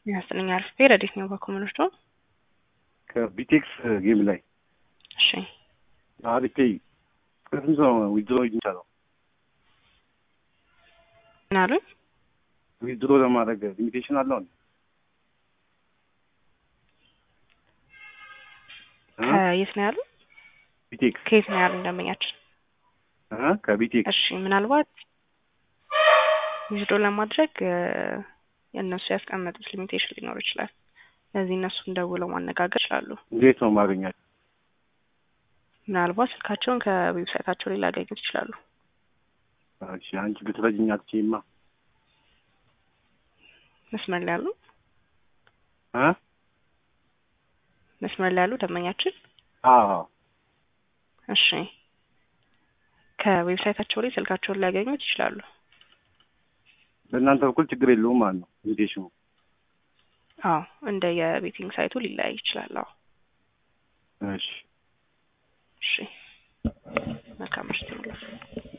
ያስጠኛል ፌረዲት ነው በኮሙኒስቶ ከቢቴክስ ጌም ላይ እሺ አሪፍ ከስንት ነው ዊዝድሮ ይቻላል? ምናሉ ዊዝድሮ ለማድረግ ሊሚቴሽን አለው እንዴ? ከየት ነው ያሉ? ቢቴክስ ከየት ነው ያሉ እንደመኛችን? ከቢቴክስ እሺ ምናልባት ዊዝድሮ ለማድረግ የእነሱ ያስቀመጡት ሊሚቴሽን ሊኖር ይችላል። ስለዚህ እነሱን ደውለው ማነጋገር ይችላሉ። እንዴት ነው ማግኘት? ምናልባት ስልካቸውን ከዌብሳይታቸው ላይ ላገኙት ይችላሉ። እሺ አንቺ ብትረጂኝ አትችይማ። መስመር ላይ ያሉ መስመር ላይ ያሉ ደንበኛችን? አዎ እሺ ከዌብሳይታቸው ላይ ስልካቸውን ሊያገኙት ይችላሉ። በእናንተ በኩል ችግር የለውም ማለት ነው ኢንቪቴሽኑ? አዎ እንደ የቤቲንግ ሳይቱ ሊለያይ ይችላል። አዎ እሺ እሺ መልካም ምሽት።